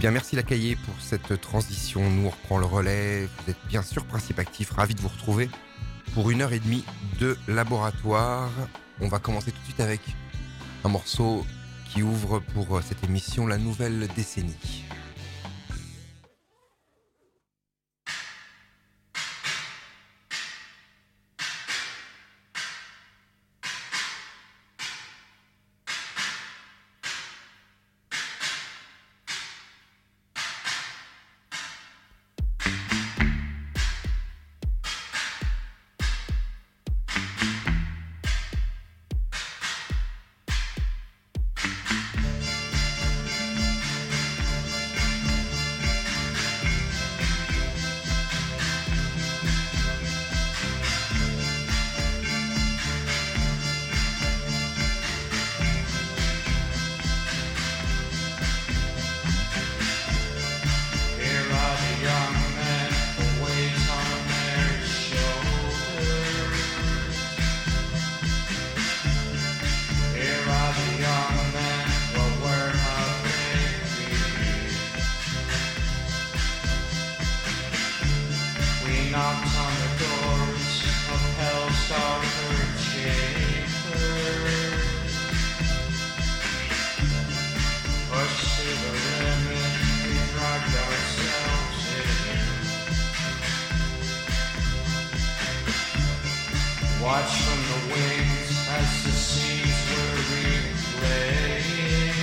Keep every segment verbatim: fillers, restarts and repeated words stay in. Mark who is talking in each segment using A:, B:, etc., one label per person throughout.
A: bien, merci la Cahier pour cette transition. Nous, on reprend le relais. Vous êtes bien sûr Principe Actif. Ravi de vous retrouver pour une heure et demie de laboratoire. On va commencer tout de suite avec un morceau qui ouvre pour cette émission la nouvelle décennie.
B: Watch from the wings as the seas were replaying.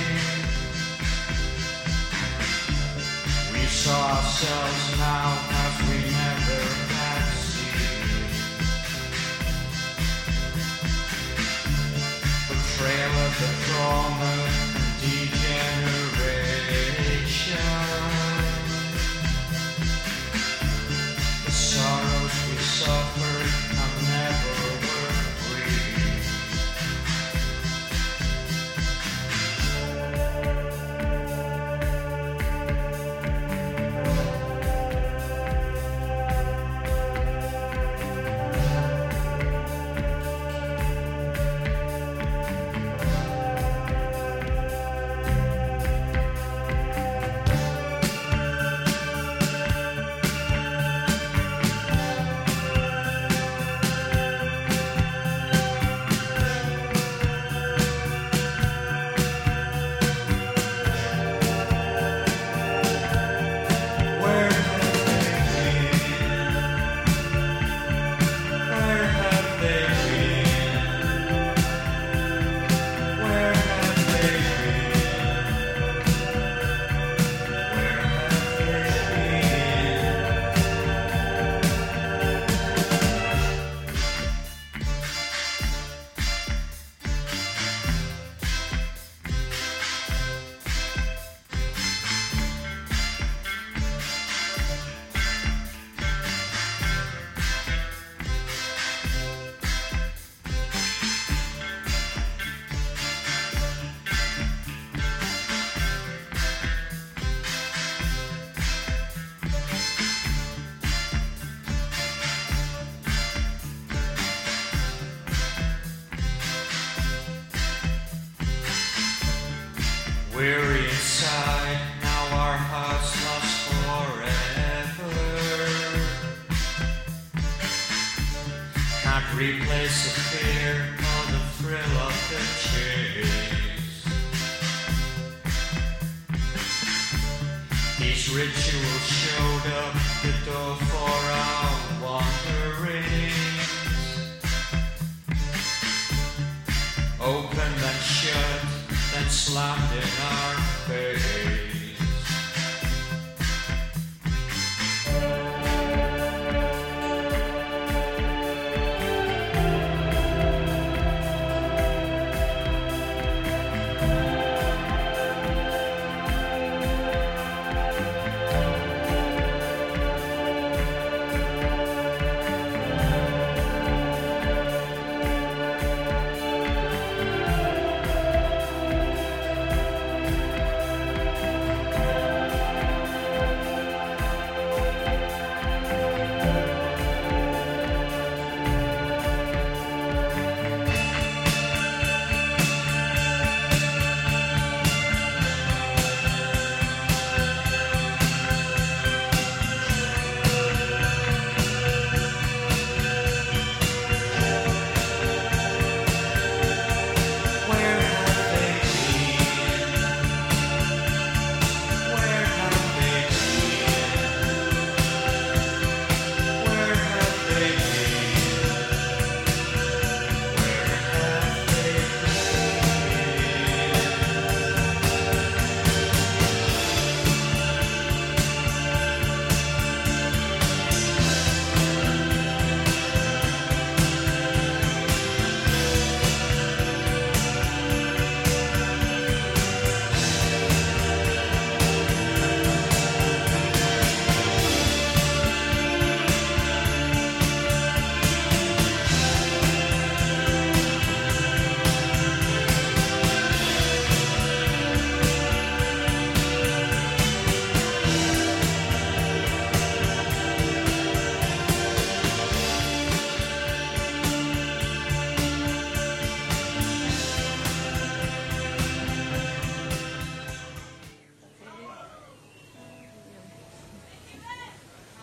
B: We saw ourselves now as we never had seen. The trail of the trauma and degeneration. The sorrows we suffered have never weary inside, now our hearts lost forever. Can't replace the fear or the thrill of the chase. These rituals showed up the door for our wanderings. Open then shut, then slammed in our face.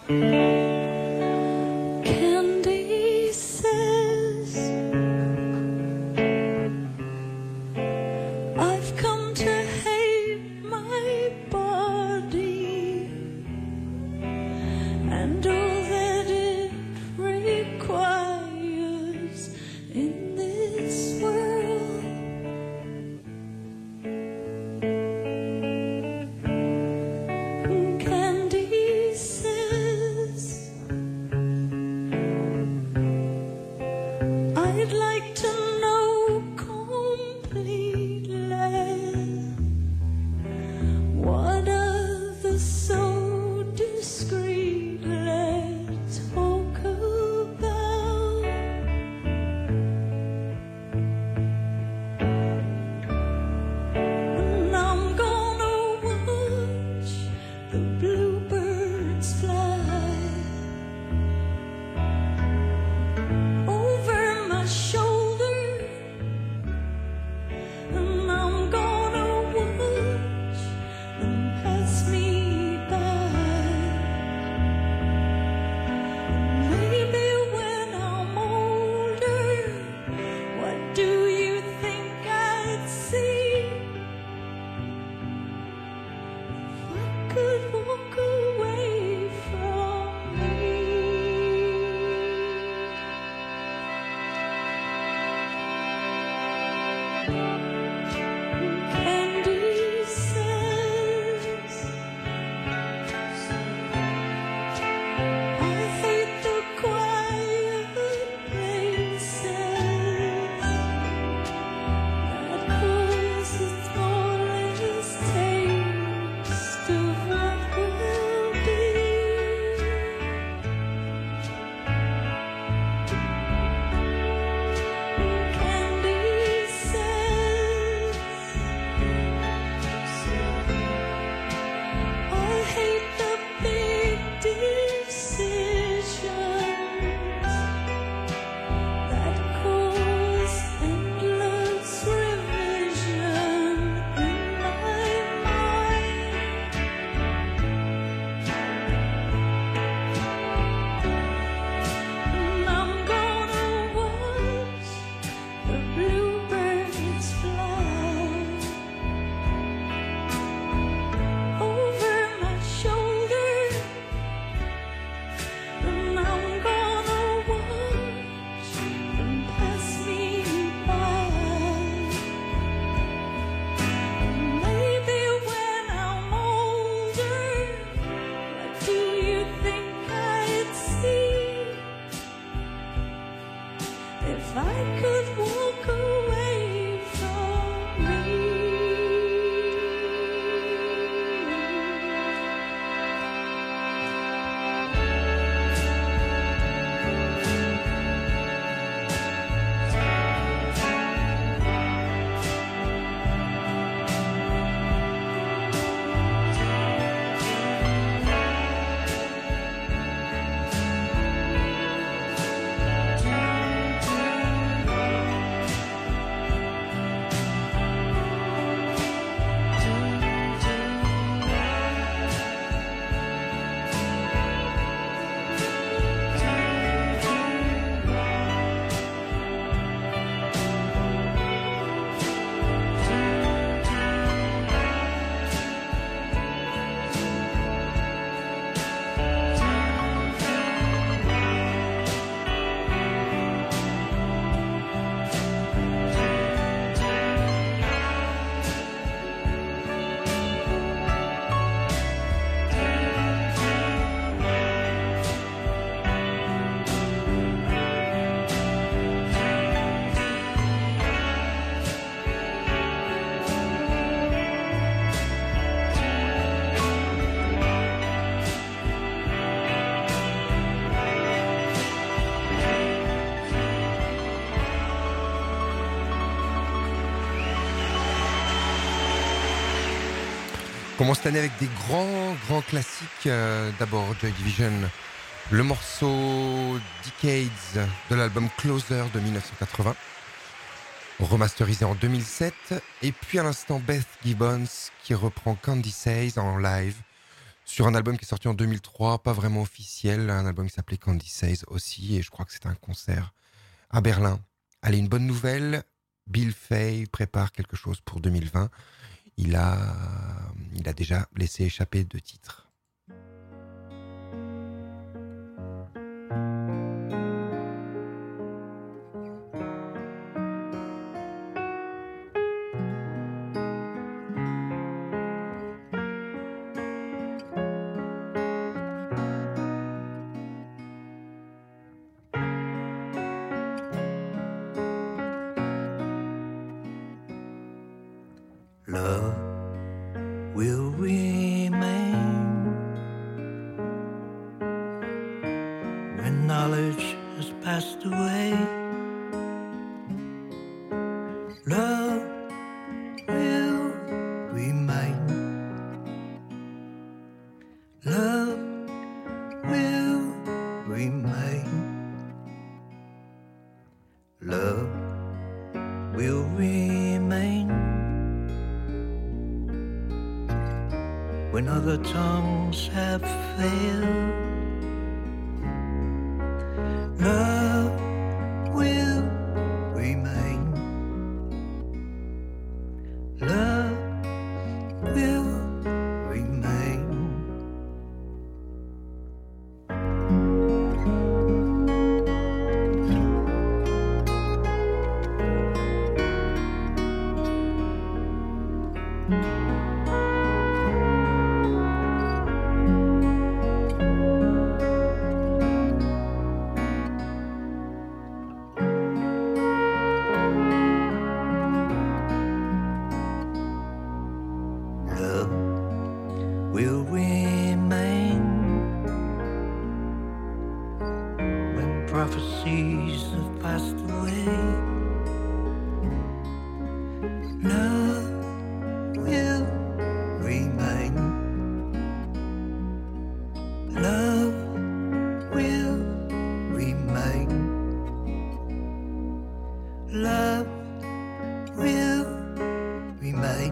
C: Candy says I've come to hate my body and all that it requires in this world. Candy says I'd like to know completely what others so discreetly talk about. And I'm gonna watch the bluebirds fly over my shoulder, and I'm gonna watch them pass me by. Maybe when I'm older, what do you think I'd see if I could walk away from me? Candy says I hate the quiet places that cause a smallest taste of what will be. Candy says I hate the big decisions that cause endless revision in my mind. And I'm gonna watch the bluebirds fly over my shoulder, and I'm gonna watch them pass me by. Maybe when I'm older, what do you think I'd see if I could walk away from me?
A: On commence l'année avec des grands, grands classiques. Euh, D'abord Joy Division, le morceau Decades de l'album Closer de mille neuf cent quatre-vingts, remasterisé en deux mille sept. Et puis à l'instant Beth Gibbons qui reprend Candy Says en live sur un album qui est sorti en deux mille trois, pas vraiment officiel, un album qui s'appelait Candy Says aussi, et je crois que c'était un concert à Berlin. Allez, une bonne nouvelle, Bill Fay prépare quelque chose pour deux mille vingt. Il a, il a déjà laissé échapper deux titres.
D: Love will remain when knowledge has passed away. Love will remain. Love will remain. Love will remain. When other tongues have failed, love will remain. Love will remain. Love will remain when prophecies have passed away. Love will remain. Love will remain. Love will remain.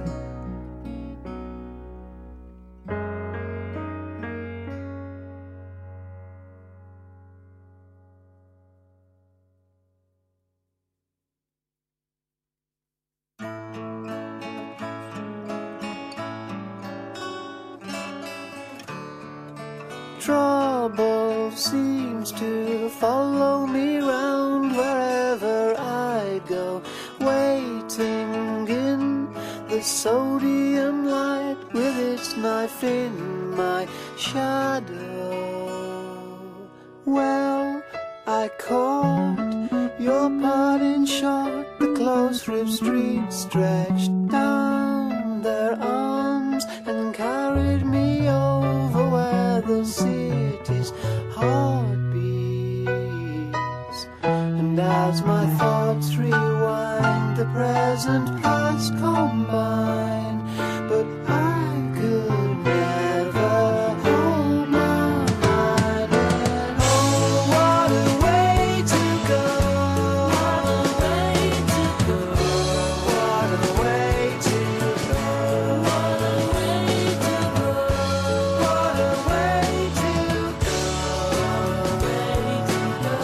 E: Trouble seems to follow me round wherever I go, waiting in the sodium light with its knife in my shadow. Well, I caught your parting shot, the close-ribbed street stretched down their arms and carried me over where the city's heart beats. And as my thoughts rewind, the present past combine, but I could never hold my mind. And oh, what a way to go! What a way to go! What a way to go! What a way to go! What a way to go! Way to go!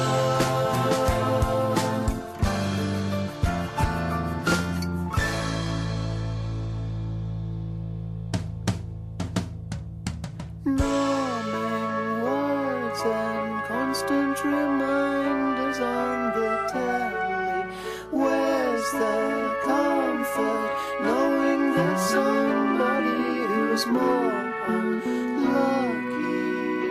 E: Numbing words and constant reminders on the telly. Where's the comfort knowing that somebody who's more unlucky?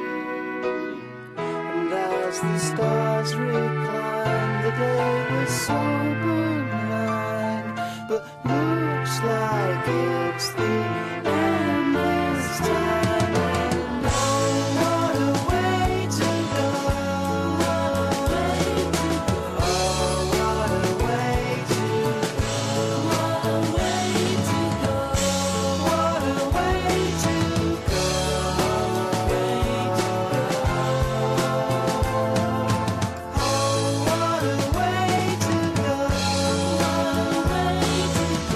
E: And as the stars recline, the day was so benign, but looks like it's the end this time. And oh, what a way to go! What a way to go! Oh, what a way to go! What a way to go! What a way to go! Way to go! Oh, what a way to go! What a way to go!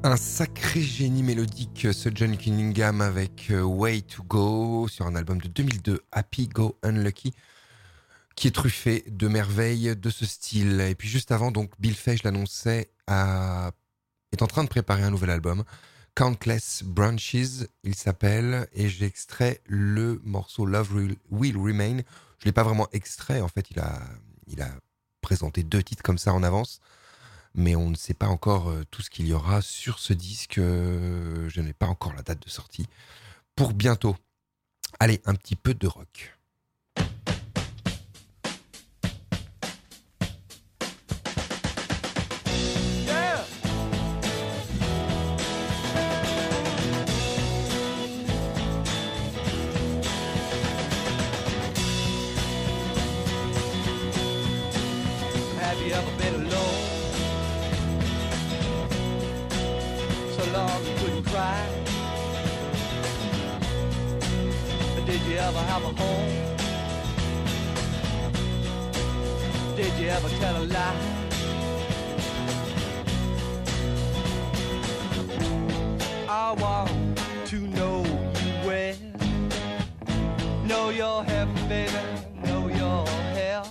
A: Un sacré génie mélodique, ce John Cunningham avec euh, Way to Go sur un album de deux mille deux, Happy Go Unlucky, qui est truffé de merveilles de ce style. Et puis juste avant, donc Bill Fay, je l'annonçais, a- est en train de préparer un nouvel album, Countless Branches, il s'appelle, et j'ai extrait le morceau Love Will, Will Remain. Je l'ai pas vraiment extrait, en fait, il a, il a présenté deux titres comme ça en avance. Mais on ne sait pas encore euh, tout ce qu'il y aura sur ce disque. euh, je n'ai pas encore la date de sortie pour bientôt. Allez, un petit peu de rock.
B: Yeah. Have you ever been alone? So long you couldn't cry. Did you ever have a home? Did you ever tell a lie? I want to know you well. Know your heaven, baby, know your hell.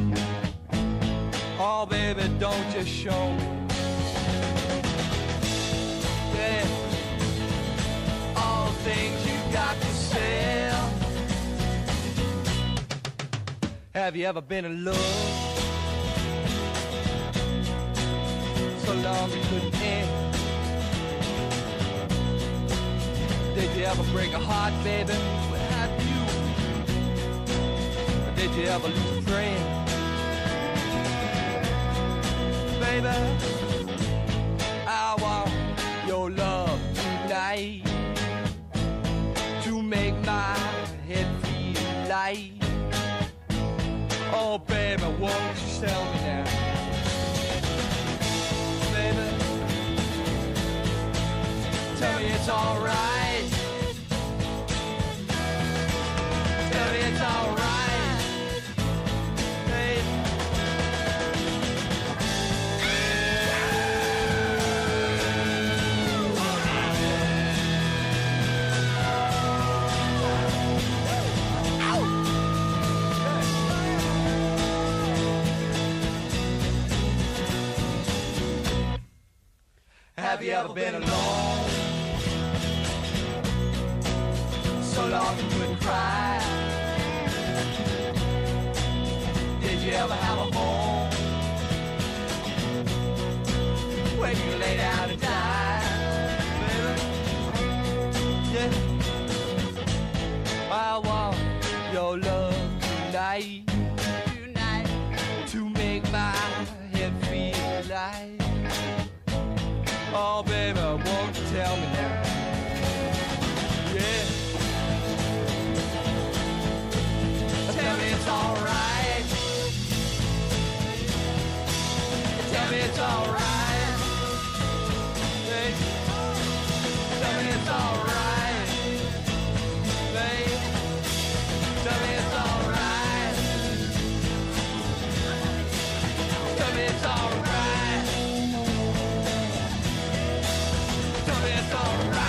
B: Oh, baby, don't just show me. Yeah. All things you got to sell. Have you ever been in love? So long you couldn't end. Did you ever break a heart, baby? Well, have you? Or did you ever lose a friend? Baby, I want your love tonight to make my head feel light. Oh, baby, won't you tell me now? Baby, tell me it's alright. Tell me it's alright. Baby. Have you ever been alone? So long you couldn't cry. Did you ever have a home where you lay down and die? Baby, yeah. I want your love tonight, tonight, to make my head feel light. Oh, baby, won't you tell me now? Yeah. Tell me it's alright. Tell me it's alright. Hey. Tell me it's alright. Hey. Tell me it's alright. Tell me it's alright. Tell me it's alright.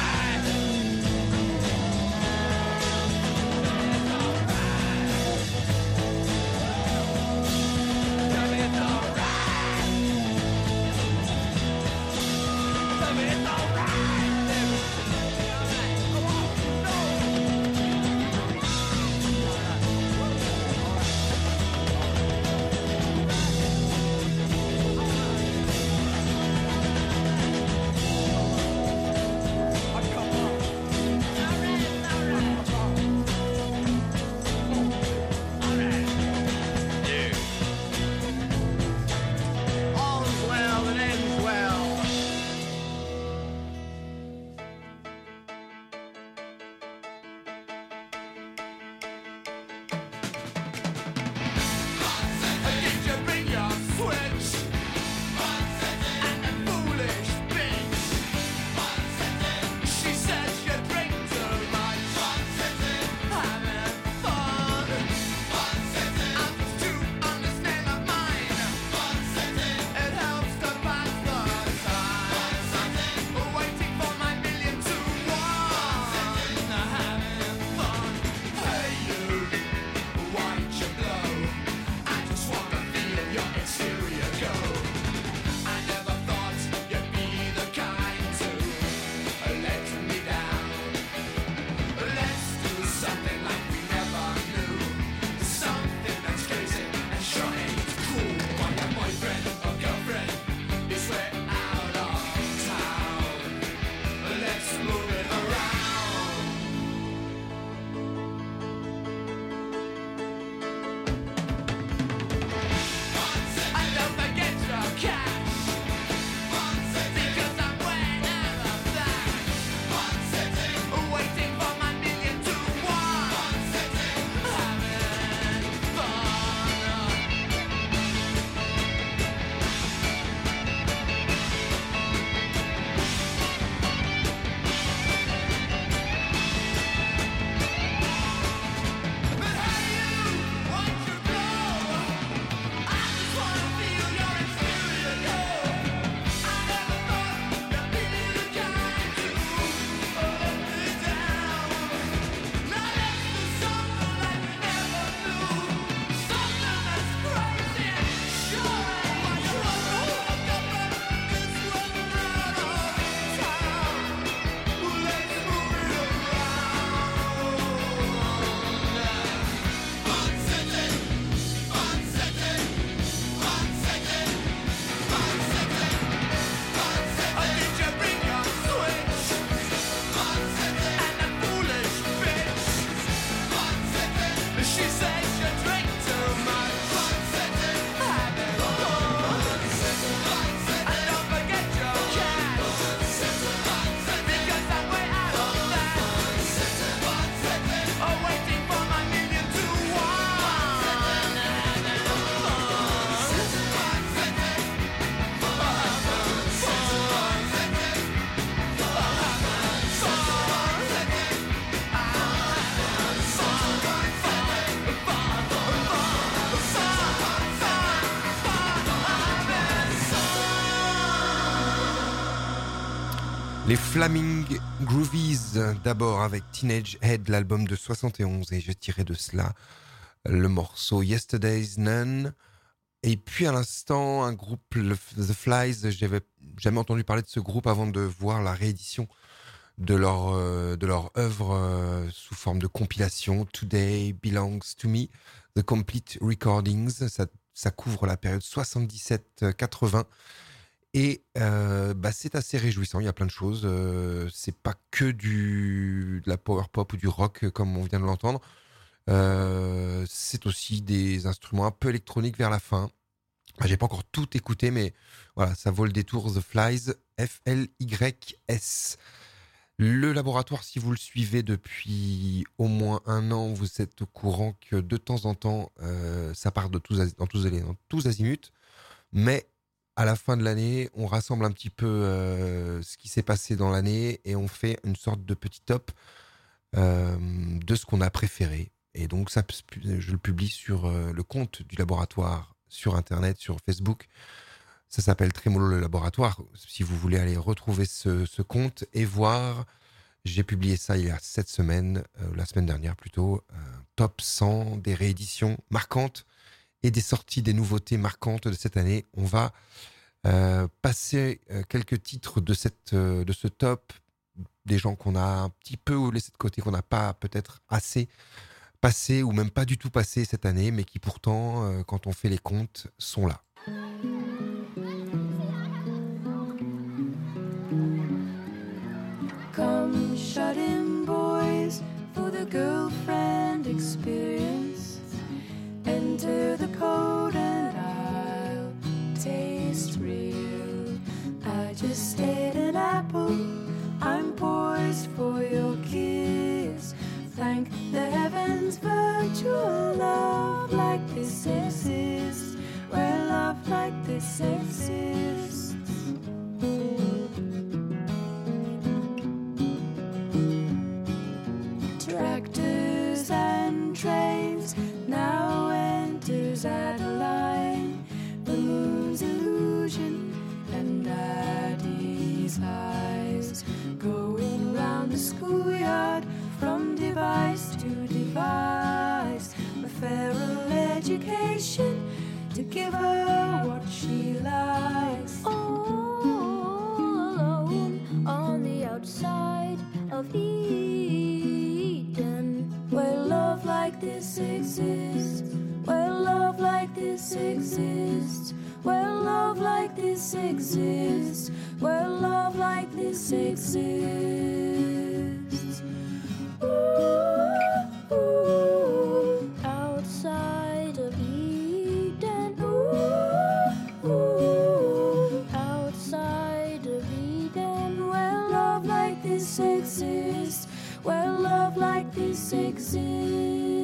A: Les Flaming Groovies, d'abord avec Teenage Head, l'album de soixante et onze, et je tirais de cela le morceau Yesterday's None. Et puis à l'instant, un groupe, le- The Flies, j'avais jamais entendu parler de ce groupe avant de voir la réédition de leur, euh, de leur œuvre euh, sous forme de compilation, Today Belongs to Me, The Complete Recordings. Ça, ça couvre la période soixante-dix-sept quatre-vingts. Et euh, bah, c'est assez réjouissant, il y a plein de choses. Euh, c'est pas que du, de la power pop ou du rock euh, comme on vient de l'entendre. Euh, c'est aussi des instruments un peu électroniques vers la fin. Bah, j'ai pas encore tout écouté, mais voilà, ça vaut le détour. The Flies, F L Y S. Le laboratoire, si vous le suivez depuis au moins un an, vous êtes au courant que de temps en temps, euh, ça part de tous, az- dans, tous, az- dans tous azimuts. Mais à la fin de l'année, on rassemble un petit peu euh, ce qui s'est passé dans l'année et on fait une sorte de petit top euh, de ce qu'on a préféré. Et donc ça, je le publie sur euh, le compte du laboratoire, sur Internet, sur Facebook. Ça s'appelle Trémolo le laboratoire. Si vous voulez aller retrouver ce, ce compte et voir, j'ai publié ça il y a sept semaines, euh, la semaine dernière plutôt, euh, top cent des rééditions marquantes et des sorties, des nouveautés marquantes de cette année. On va euh, passer euh, quelques titres de, cette, euh, de ce top, des gens qu'on a un petit peu laissé de côté, qu'on n'a pas peut-être assez passé ou même pas du tout passé cette année, mais qui pourtant, euh, quand on fait les comptes, sont là.
C: Come shut in, boys, for the girlfriend experience. Enter the code and I'll taste real. I just ate an apple, I'm poised for your kiss. Thank the heavens, virtual love like this exists. Where love like this exists. Tractors and trains now enters Adeline. The moon's illusion and Daddy's eyes going round the schoolyard from device to device. A feral education to give her what she likes. All alone on the outside of Eden, where love like this exists, where love like this exists, where love like this exists, where love like this exists. Ooh, ooh, outside of Eden, ooh, ooh, outside of Eden, where love like this exists, where love like this exists.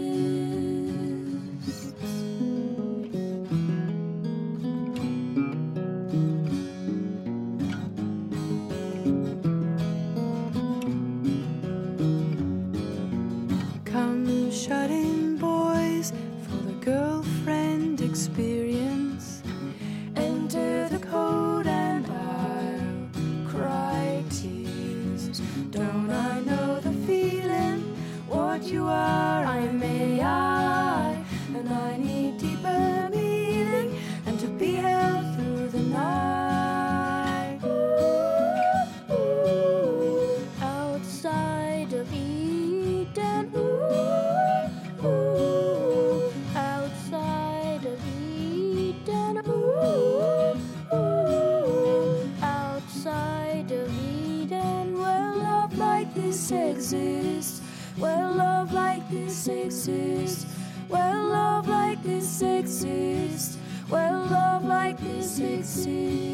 C: Come shut in, boys, for the girlfriend experience. Enter the code and I'll cry tears. Don't I know the feeling? What you are, I may I, and I need deeper meaning and to be held through the night. Ooh, ooh, outside of Eden, ooh, ooh, outside of Eden, ooh, ooh, outside of Eden, where love like this exists, where love like this exists, where love like this exists, where love like this exists.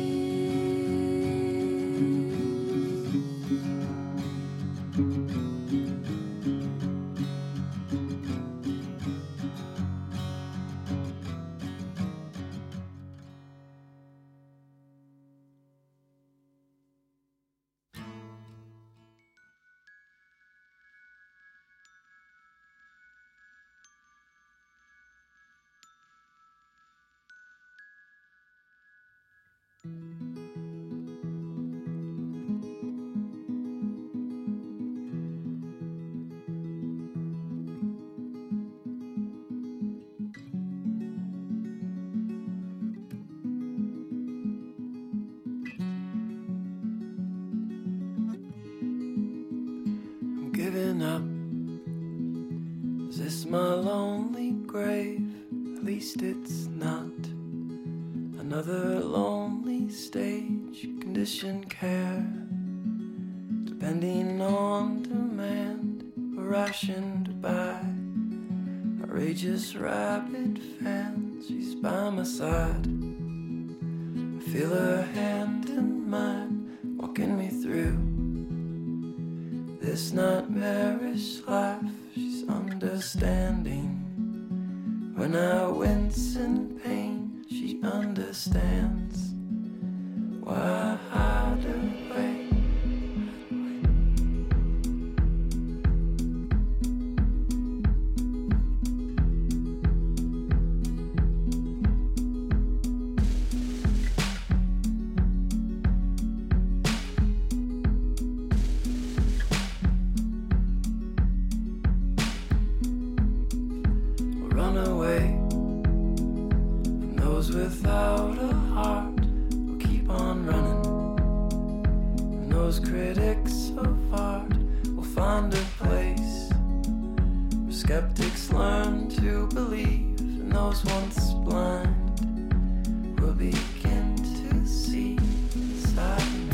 F: giving up. Is this my lonely grave? At least it's not another lonely stage. Conditioned care, depending on demand, or rationed by outrageous rabid fans. She's by my side, I feel her hand in mine, walking me through this nightmarish life. She's understanding when I wince in pain. She understands why I hide away. Without a heart, we'll keep on running. And those critics of art will find a place where skeptics learn to believe, and those once blind will begin to see inside me.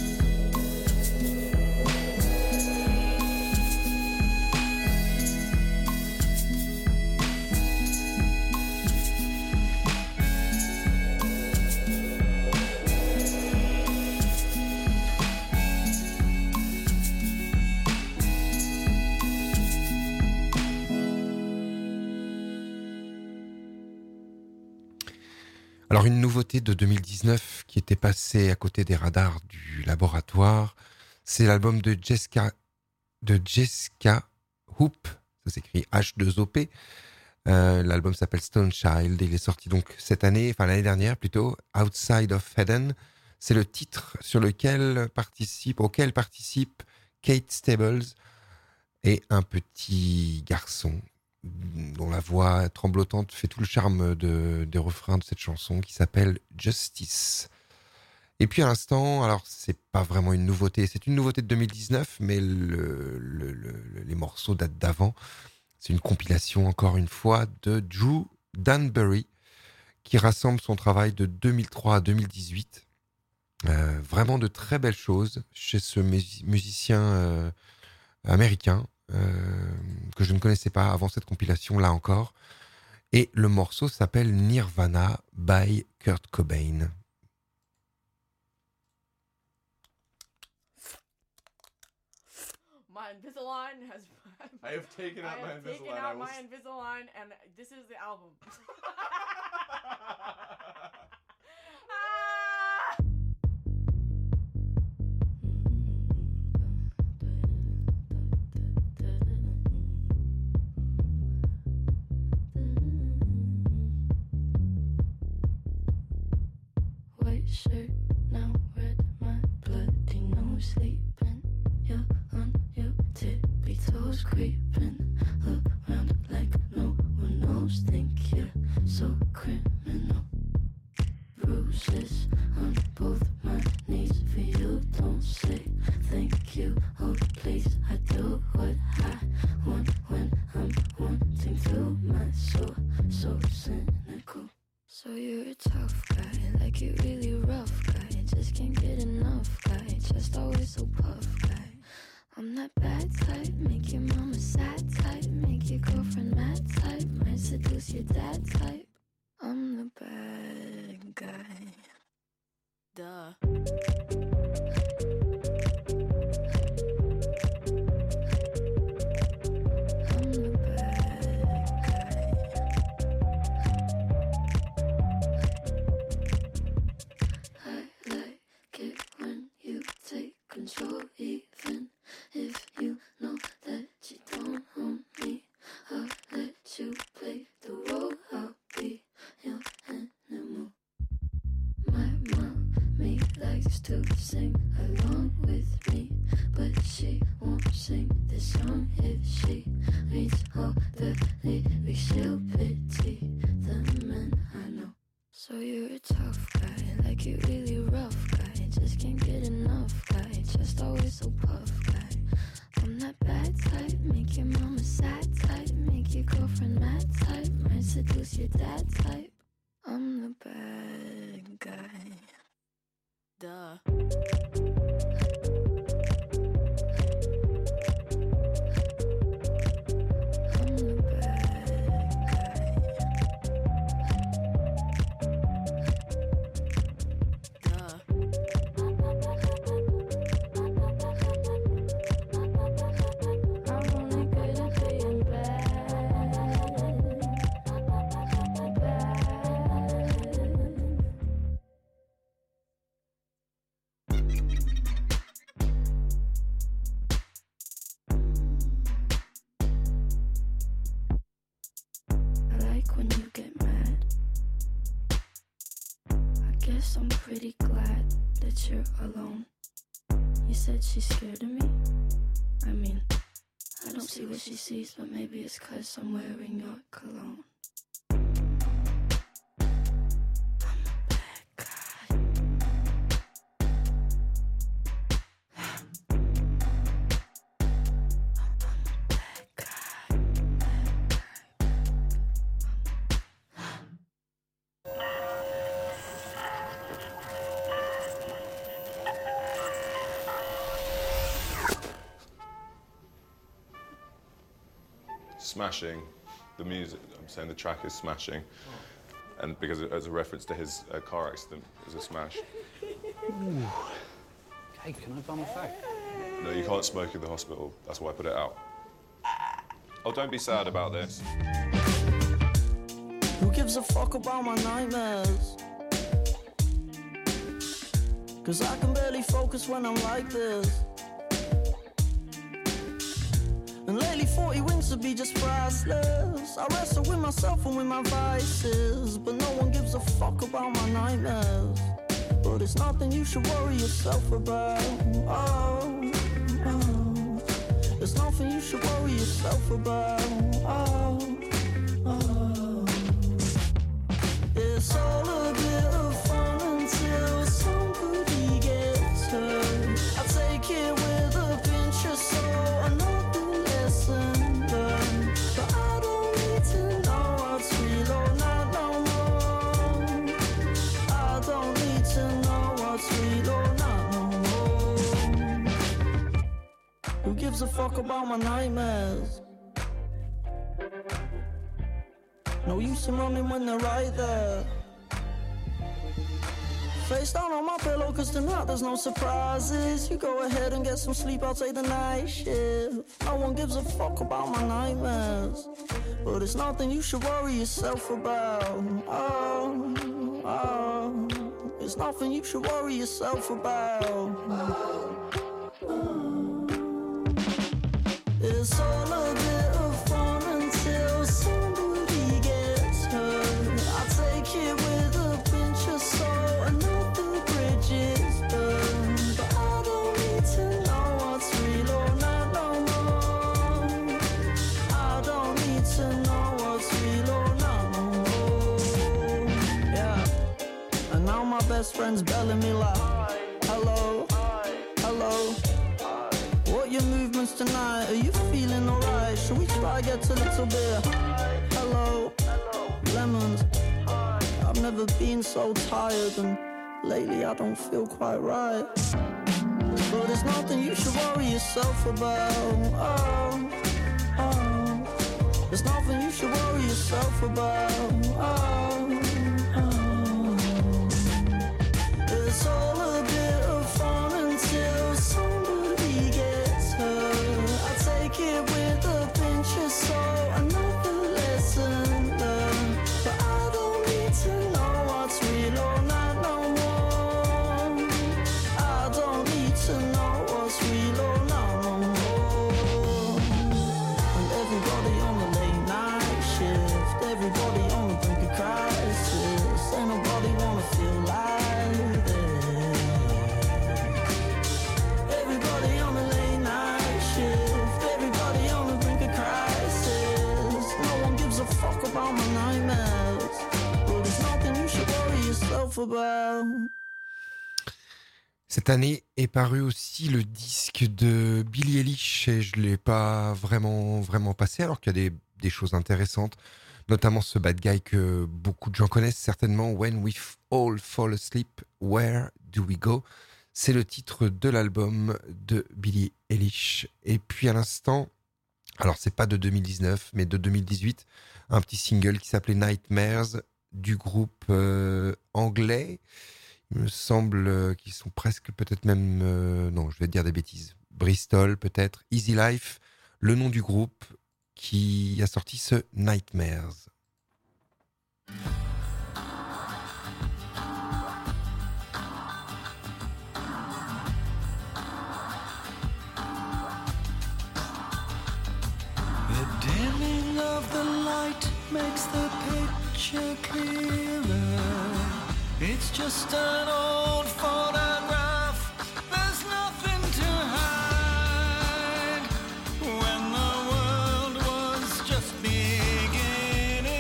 A: Alors une nouveauté de deux mille dix-neuf qui était passée à côté des radars du laboratoire, c'est l'album de Jessica, de Jessica Hoop, ça s'écrit H deux O P. Euh, l'album s'appelle Stone Child et il est sorti donc cette année, enfin l'année dernière plutôt, Outside of Eden. C'est le titre sur lequel participe, auquel participe Kate Stables et un petit garçon dont la voix tremblotante fait tout le charme de, des refrains de cette chanson qui s'appelle Justice. Et puis à l'instant, alors c'est pas vraiment une nouveauté, c'est une nouveauté de deux mille dix-neuf, mais le, le, le, les morceaux datent d'avant. C'est une compilation, encore une fois, de Drew Danbury, qui rassemble son travail de deux mille trois à deux mille dix-huit. Euh, vraiment de très belles choses chez ce mus- musicien euh, américain, Euh, que je ne connaissais pas avant cette compilation, là encore. Et le morceau s'appelle Nirvana by Kurt Cobain.
G: My Invisalign has...
H: I have taken out
G: I
H: my
G: have
H: Invisalign.
G: taken
H: I
G: out
H: will
G: my
H: s-
G: Invisalign, and this is the album.
C: White shirt, now red, my bloody nose sleeping. You're on your tippy toes, creeping around like no one knows. Think you're so criminal. Bruises on both my knees for you. Don't say thank you. Oh, please, I do what I want when I'm wanting to. My soul, so cynical. So you're a tough guy, like you really rough guy. Just can't get enough guy, just always so puff guy. I'm that bad type, make your mama sad type, make your girlfriend mad type, might seduce your dad type. I'm the bad guy.
G: Duh.
C: I'm the bad guy. I like it when you take control, even if you know that you don't own me. I'll let you play the role, I'll be your animal. My mommy likes to sing along with me, but she won't sing this song if she reads all the lyrics. She'll pity the men I know. So you're a tough guy, like you really rough guy. Just can't get enough guy, just always so puff guy. I'm that bad your mama sad type, make your girlfriend mad type, might seduce your dad type. I'm the bad guy.
G: Duh.
C: I'm the bad guy.
G: Duh.
C: I'm only good at being bad. Bad. I like when you get mad. I guess I'm pretty glad that you're alone. You said she's scared of me. I mean, I don't see what she sees, but maybe it's 'cause I'm wearing your cologne. I'm a bad guy. I'm a bad guy.
H: Smashing, the music, I'm saying the track is smashing. And because it, as a reference to his uh, car accident, it was a smash.
I: Hey, can I bum a fag?
H: No, you can't smoke in the hospital. That's why I put it out. Oh, don't be sad about this.
J: Who gives a fuck about my nightmares? Cause I can barely focus when I'm like this. And lately forty wings to be just priceless. I wrestle with myself and with my vices, but no one gives a fuck about my nightmares. But it's nothing you should worry yourself about. Oh, oh. It's nothing you should worry yourself about. Oh, oh. It's all a bit of fun until somebody gets hurt. I take it with a pinch of salt, another lesson learned. But I don't need to know what's real or not no more. I don't need to know what's real or not no more. Who gives a fuck about my nightmares? No use in running when they're right there. Face down on my pillow cause tonight there's no surprises. You go ahead and get some sleep, I'll take the night shift. No one gives a fuck about my nightmares, but it's nothing you should worry yourself about. Oh, oh. It's nothing you should worry yourself about. Oh, oh. It's all a bit of fun until somebody gets hurt. I take it with a pinch of salt, another bridge is burned. But I don't need to know what's real or not no more. I don't need to know what's real or not no more. Yeah. And now my best friend's belling me like, hello, hello. What your movements tonight? Are you feeling alright? Should we try get a little bit? Hello, lemons. I've never been so tired, and lately I don't feel quite right. But there's nothing you should worry yourself about. Oh, oh. There's nothing you should worry yourself about. Oh, oh. It's all a bit of fun until somebody gets hurt. I take it with a pinch of salt, another lesson learned. But I don't need to know what's real or not no more. I don't need to know what's real or not no more. And everybody on the late night shift, everybody on the brink of crisis. Ain't nobody wanna feel like this. Everybody on the late night shift, everybody on the brink of crisis. No one gives a fuck about my nightmares, but there's nothing you should worry yourself about.
A: Cette année est paru aussi le disque de Billie Eilish et je ne l'ai pas vraiment, vraiment passé alors qu'il y a des, des choses intéressantes, notamment ce Bad Guy que beaucoup de gens connaissent certainement, When We All Fall Asleep, Where Do We Go? C'est le titre de l'album de Billie Eilish. Et puis à l'instant, alors c'est pas de deux mille dix-neuf mais de deux mille dix-huit, un petit single qui s'appelait Nightmares du groupe euh, anglais. Il me semble qu'ils sont presque peut-être même... Euh, non, je vais te dire des bêtises. Bristol peut-être. Easy Life, le nom du groupe qui a sorti ce Nightmares.
J: The dimming of the light makes the picture clearer. It's just an old photograph. There's nothing to hide. When the world was just beginning,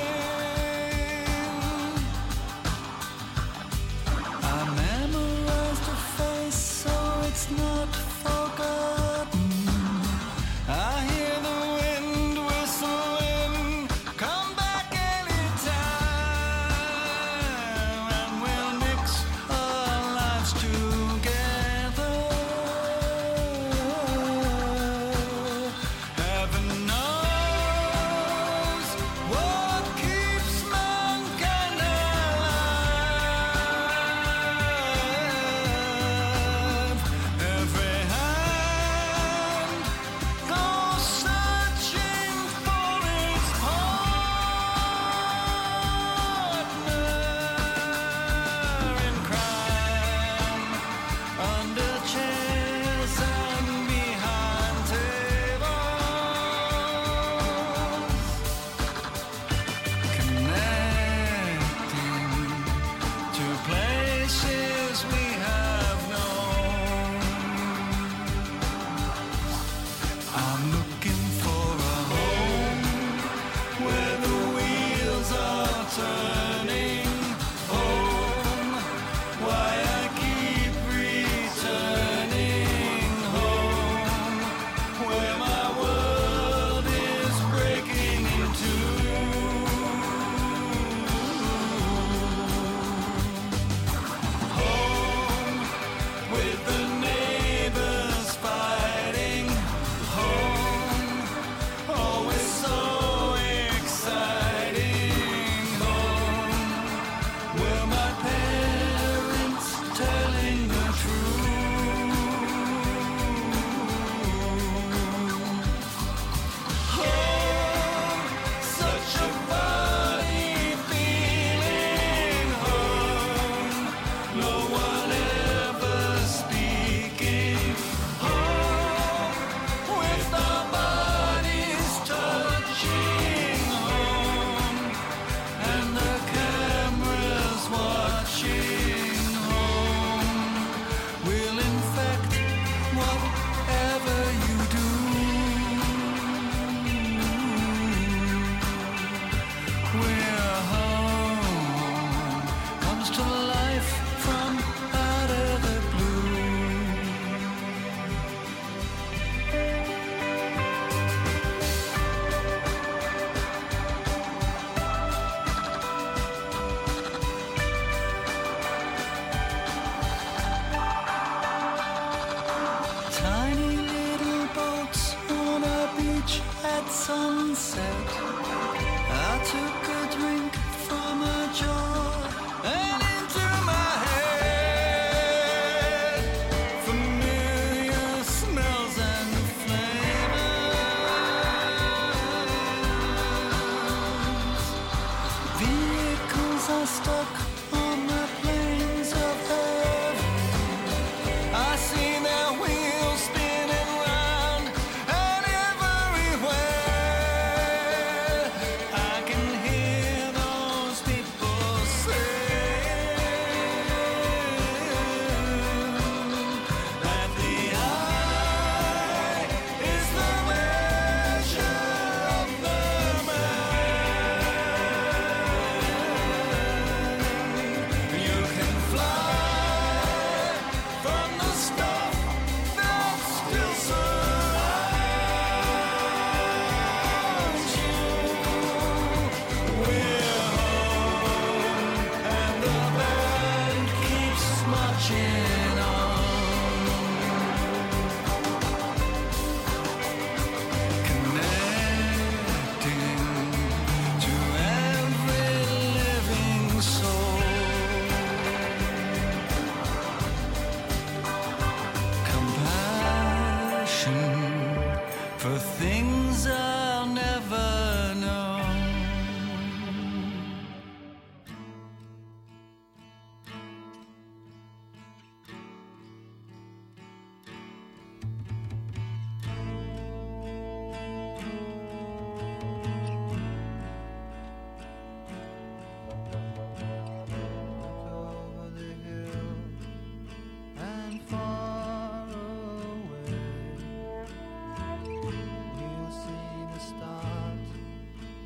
J: I memorized a face so it's not forgotten. I hear the wind whistling. Come back anytime, and we'll mix our lives together. Heaven knows what keeps mankind alive. Every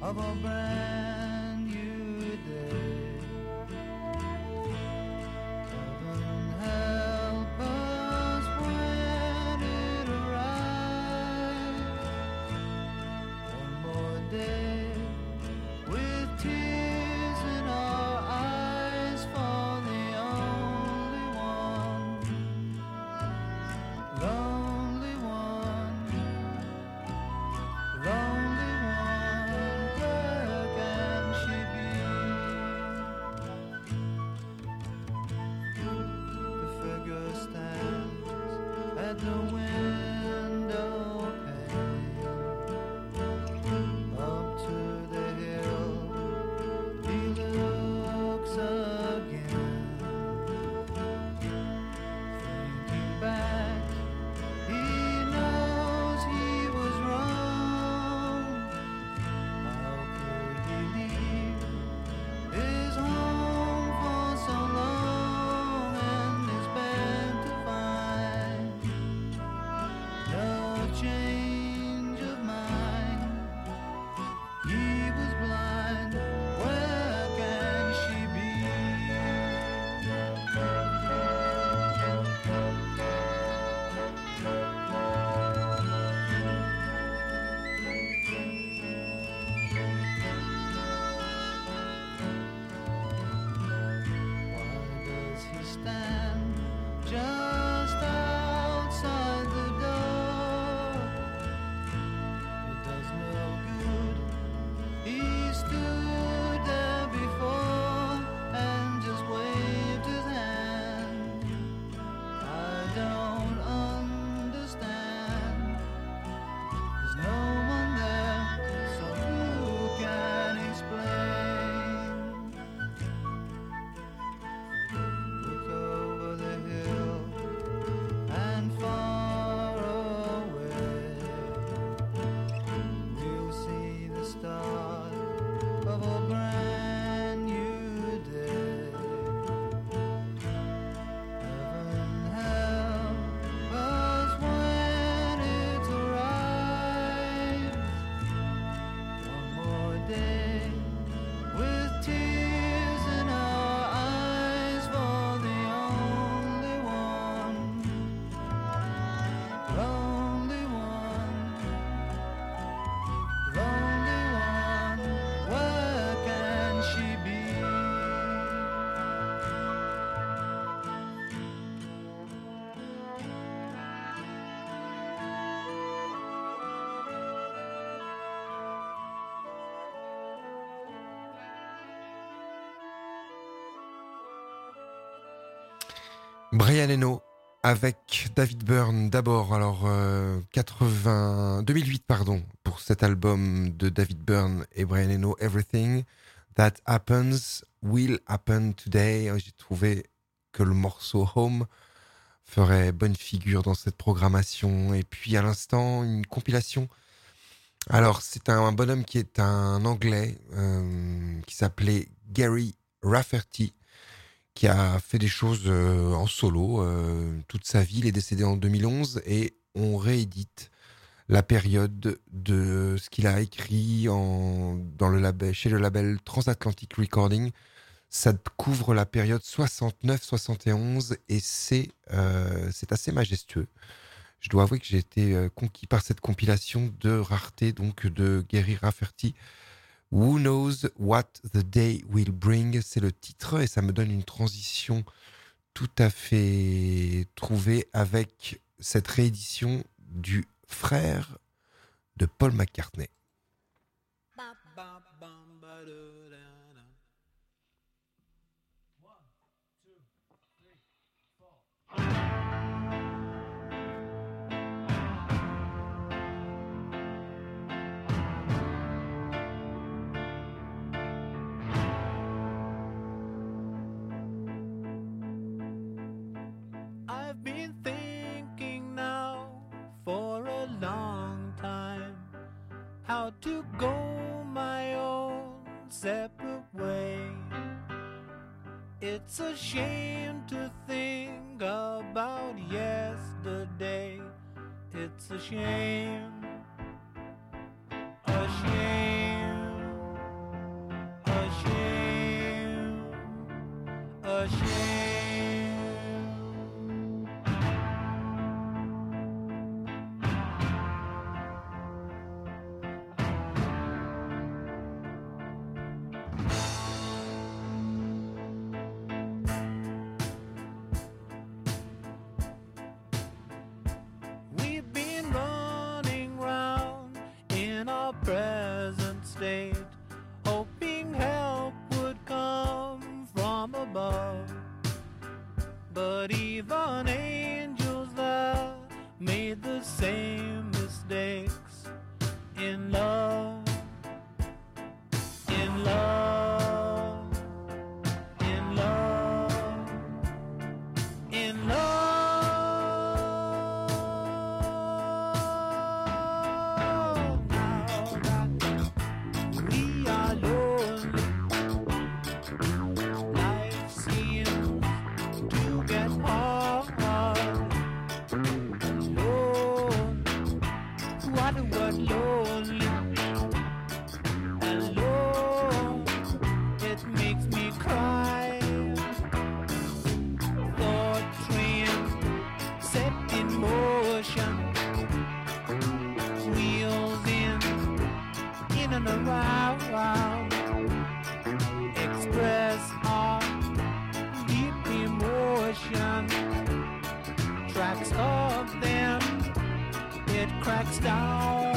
E: of a brand new day. Heaven help us when it arrives. One more day with tears in our eyes for the only one, lonely one, lonely one. Where can she be? The figure stands at the window pane. Up to the hill he looks again. Thinking back, he knows he was wrong. How could he leave his home for so long and expect to find no change of mind? He was blind. Where can she be? Why does he stand just outside the door? It does no good. He stood there before and just waved his hand. I don't understand. There's no one there, so who can explain? Look over the hill and far away. We'll see the start of a brand new day. Heaven help us when it arrives. One more day with tears in our eyes for the only one, lonely one, lonely one. Where can she be?
A: Brian Eno avec David Byrne d'abord, alors euh, quatre-vingts, deux mille huit pardon, pour cet album de David Byrne et Brian Eno, Everything That Happens Will Happen Today. J'ai trouvé que le morceau Home ferait bonne figure dans cette programmation. Et puis à l'instant, une compilation. Alors c'est un bonhomme qui est un Anglais euh, qui s'appelait Gary Rafferty, qui a fait des choses euh, en solo euh, toute sa vie. Il est décédé en deux mille onze et on réédite la période de ce qu'il a écrit en, dans le label, chez le label Transatlantic Recording. Ça couvre la période soixante-neuf soixante et onze et c'est, euh, c'est assez majestueux. Je dois avouer que j'ai été euh, conquis par cette compilation de rareté donc de Gary Rafferty. Who Knows What the Day Will Bring, c'est le titre et ça me donne une transition tout à fait trouvée avec cette réédition du frère de Paul McCartney.
E: I've been thinking now for a long time how to go my own separate way. It's a shame to think about yesterday. It's a shame, a shame.
B: shame. We've been running round in our present state, hoping help would come from above. But even angels there made the same mistakes in love, in love, in love, in love. Around, express our deep emotion. Tracks of them, it cracks down.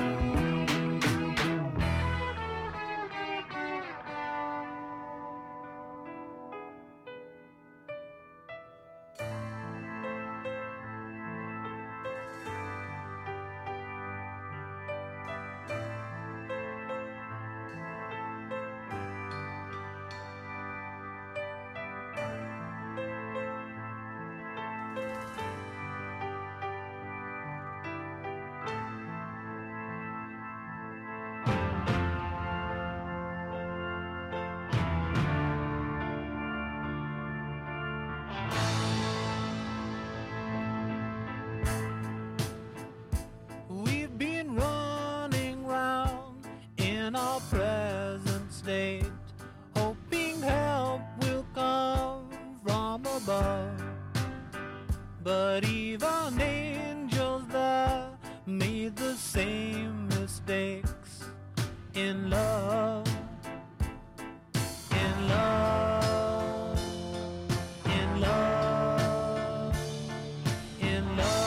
B: We've been running round in our present state, hoping help will come from above. But even angels there made the same mistakes in love, in love, in love, in love.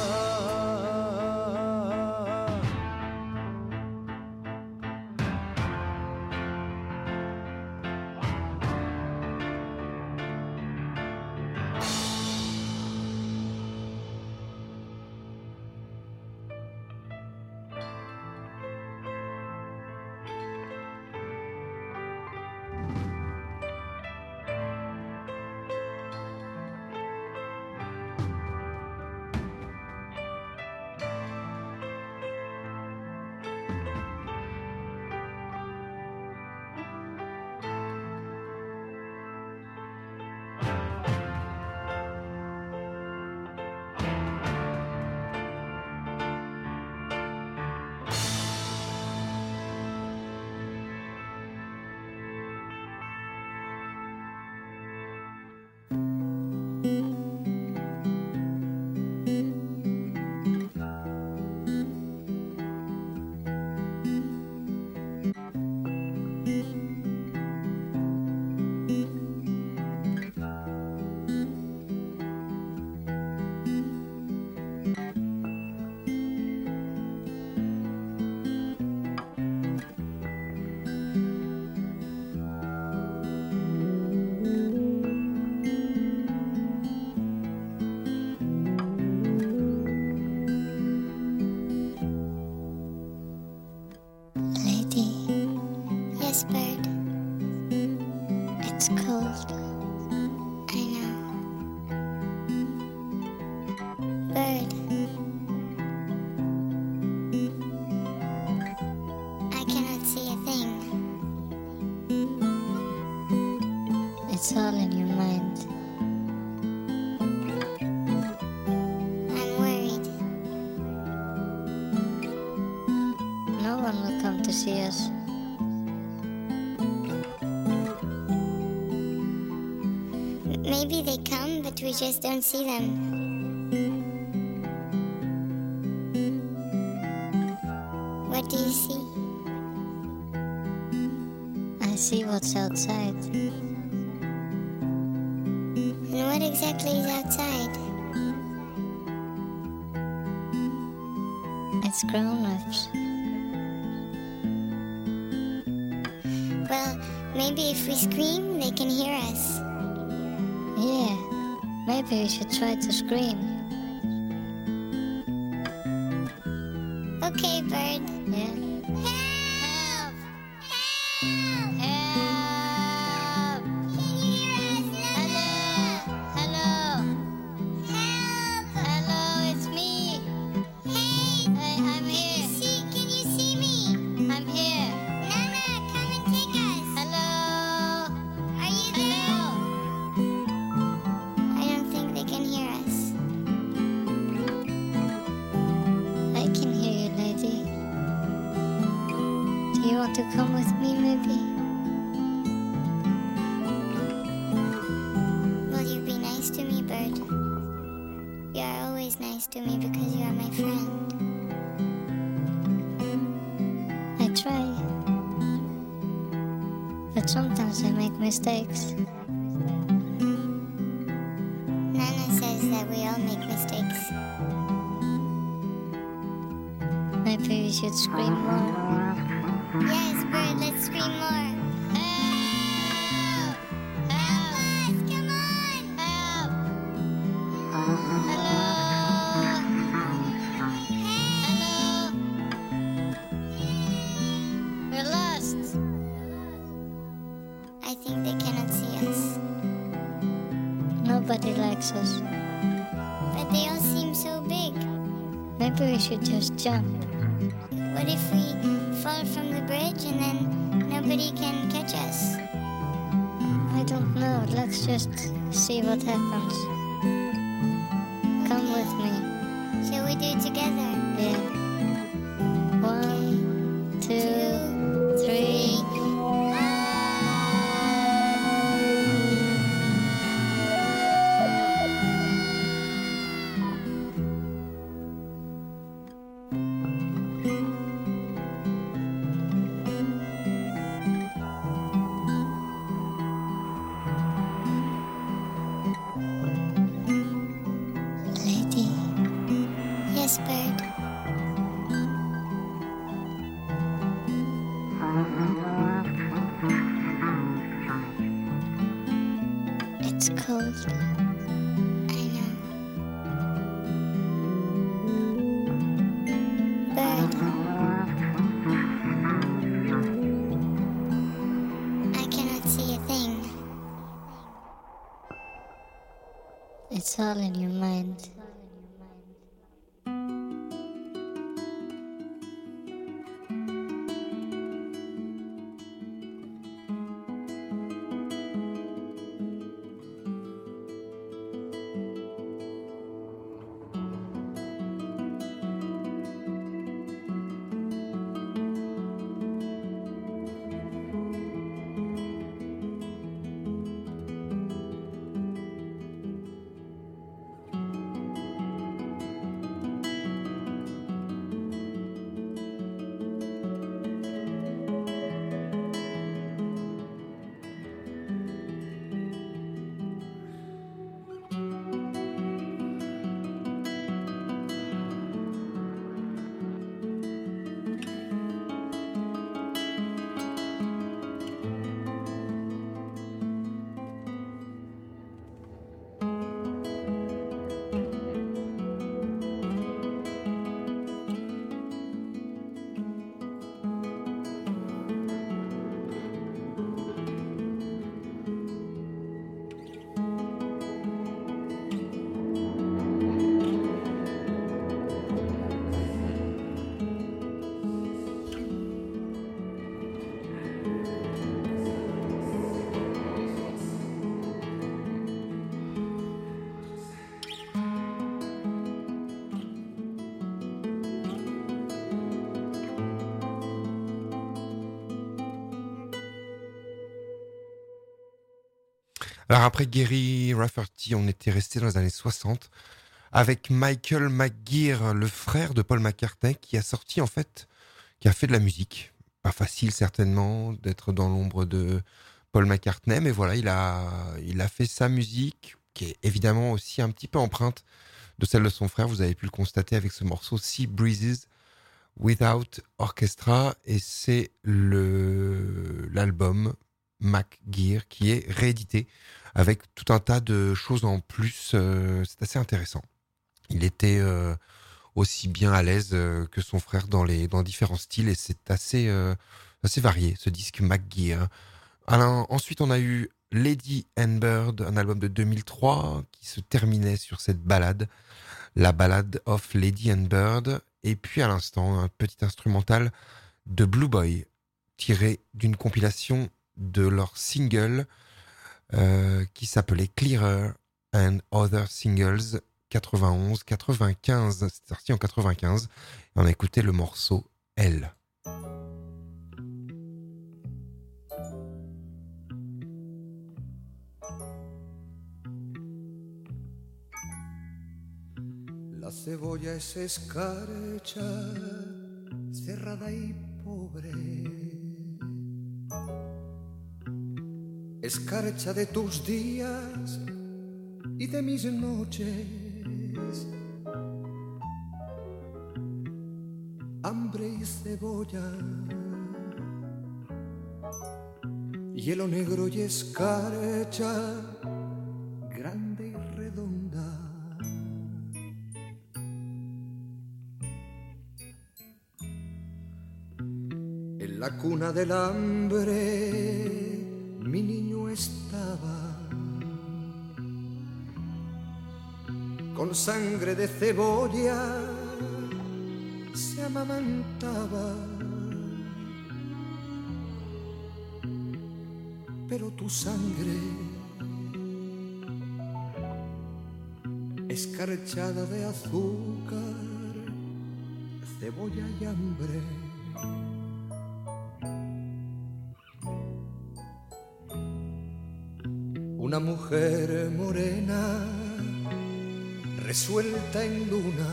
I: It's all in your mind. I'm worried. No one will come to see us. Maybe they come, but we just don't see them. What do you see? I see what's outside. And what exactly is outside? It's grown-ups. Well, maybe if we scream, they can hear us. Yeah, maybe we should try to scream. Okay, bird. Yeah. Help! Help! Help! Can you hear us? Hello! Hello! Help! Hello, it's me. Hey! Hey, I'm here. See, can you see me? I'm here. Nana, come and take us. Hello! Are you there? I don't think they can hear us. I can hear you, lady. Do you want to come with me, maybe? Will you be nice to me, bird? You are always nice to me because you are my friend. I try. But sometimes I make mistakes. Nana says that we all make mistakes. Maybe we should scream more. Yes, bird, let's scream more. Help! Help us! Come on! Help! Hello! Hello! We're lost. I think they cannot see us. Nobody likes us. But they all seem so big. Maybe we should just jump. What if we fall from the bridge and then nobody can catch us? I don't know. Let's just see what happens. Come with me. Shall we do it together? Yeah. One, two, three. Lady. Yes, bird. It's cold. I know. Bird. I cannot see a thing. It's all in your mind.
A: Alors après Gary Rafferty, on était resté dans les années soixante avec Michael McGear, le frère de Paul McCartney, qui a sorti en fait, qui a fait de la musique. Pas facile certainement d'être dans l'ombre de Paul McCartney, mais voilà, il a, il a fait sa musique, qui est évidemment aussi un petit peu empreinte de celle de son frère. Vous avez pu le constater avec ce morceau Sea Breezes Without Orchestra, et c'est le, l'album McGear qui est réédité avec tout un tas de choses en plus. Euh, c'est assez intéressant. Il était euh, aussi bien à l'aise euh, que son frère dans les dans différents styles, et c'est assez euh, assez varié ce disque McGear. Alors, ensuite on a eu Lady and Bird, un album de deux mille trois qui se terminait sur cette ballade, la ballade of Lady and Bird, et puis à l'instant un petit instrumental de Blue Boy tiré d'une compilation de leur single euh, qui s'appelait Clearer and Other Singles quatre-vingt-onze quatre-vingt-quinze. C'est sorti en quatre-vingt-quinze et on a écouté le morceau Elle.
D: La cebolla es escarcha, cerrada y pobre. Escarcha de tus días y de mis noches. Hambre y cebolla, hielo negro y escarcha, grande y redonda. En la cuna del hambre mi niño estaba, con sangre de cebolla se amamantaba, pero tu sangre, escarchada de azúcar, cebolla y hambre, una mujer morena resuelta en luna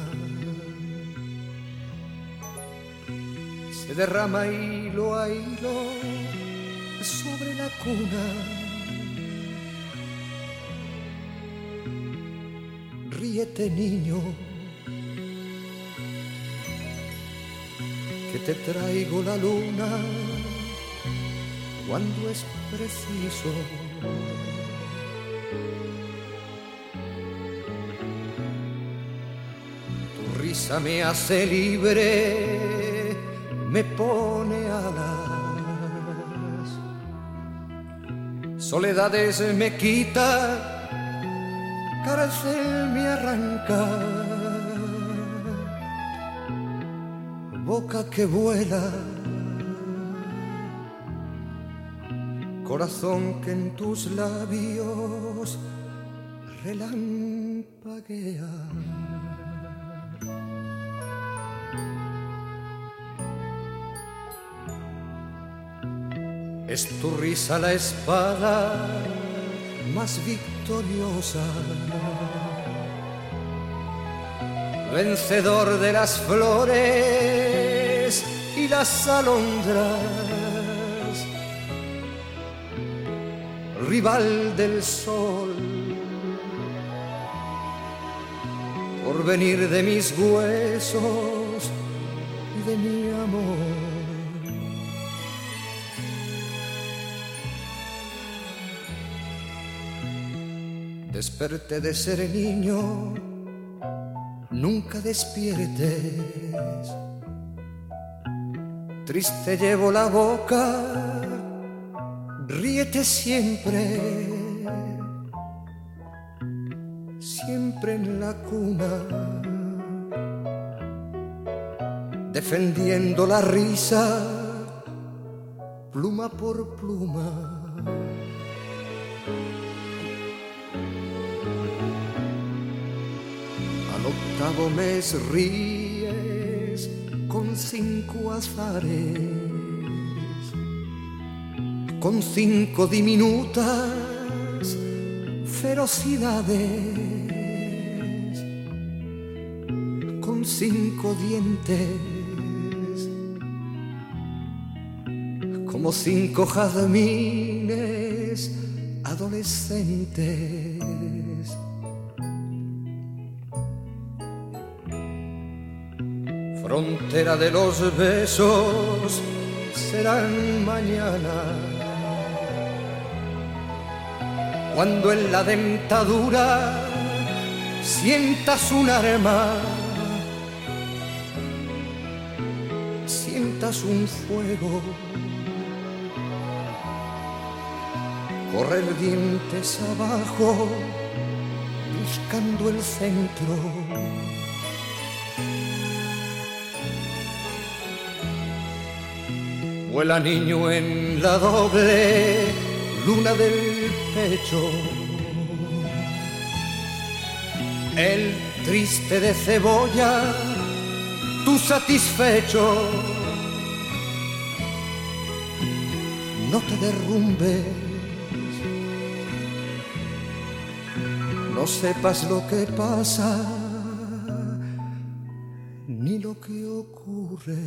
D: se derrama hilo a hilo sobre la cuna. Ríete, niño, que te traigo la luna cuando es preciso. Tu risa me hace libre, me pone alas, soledades me quita, cárcel me arranca, boca que vuela, corazón que en tus labios relampaguea. Es tu risa la espada más victoriosa, vencedor de las flores y las alondras, rival del sol, porvenir de mis huesos y de mi amor. Desperté de ser niño, nunca despiertes. Triste llevo la boca, ríete siempre, siempre en la cuna, defendiendo la risa, pluma por pluma. Octavo mes ríes con cinco azares, con cinco diminutas ferocidades, con cinco dientes, como cinco jazmines adolescentes. Frontera de los besos serán mañana, cuando en la dentadura sientas un arma, sientas un fuego, correr dientes abajo, buscando el centro. Vuela niño en la doble luna del pecho, el triste de cebolla, tú satisfecho. No te derrumbes, no sepas lo que pasa, ni lo que ocurre.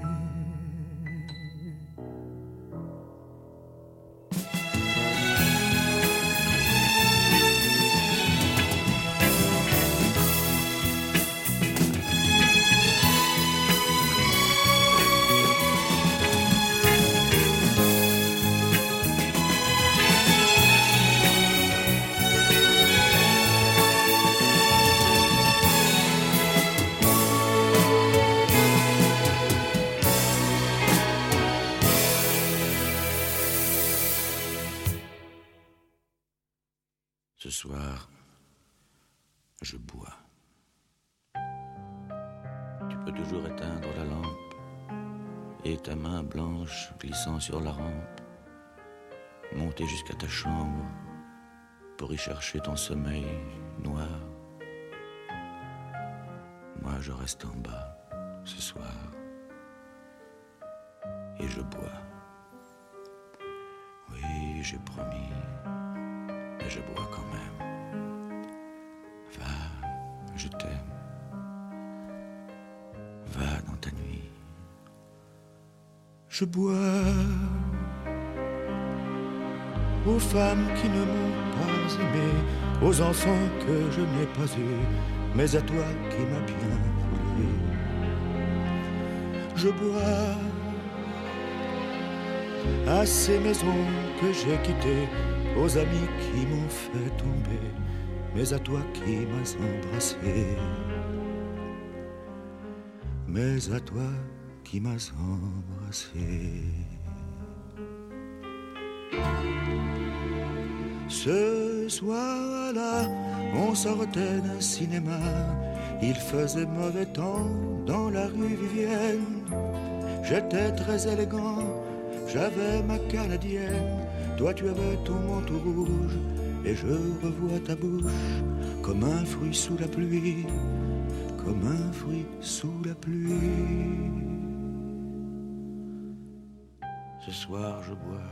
K: Ce soir, je bois. Tu peux toujours éteindre la lampe et ta main blanche glissant sur la rampe, monter jusqu'à ta chambre pour y chercher ton sommeil noir. Moi, je reste en bas ce soir et je bois. Oui, j'ai promis. Et je bois quand même. Va, je t'aime. Va dans ta nuit.
L: Je bois aux femmes qui ne m'ont pas aimé, aux enfants que je n'ai pas eus, mais à toi qui m'as bien voulu. Je bois à ces maisons que j'ai quittées, aux amis qui m'ont fait tomber, mais à toi qui m'as embrassé, mais à toi qui m'as embrassé. Ce soir-là, on sortait d'un cinéma, il faisait mauvais temps dans la rue Vivienne. J'étais très élégant, j'avais ma canadienne. Toi tu avais ton manteau rouge, et je revois ta bouche comme un fruit sous la pluie, comme un fruit sous la pluie.
K: Ce soir je bois.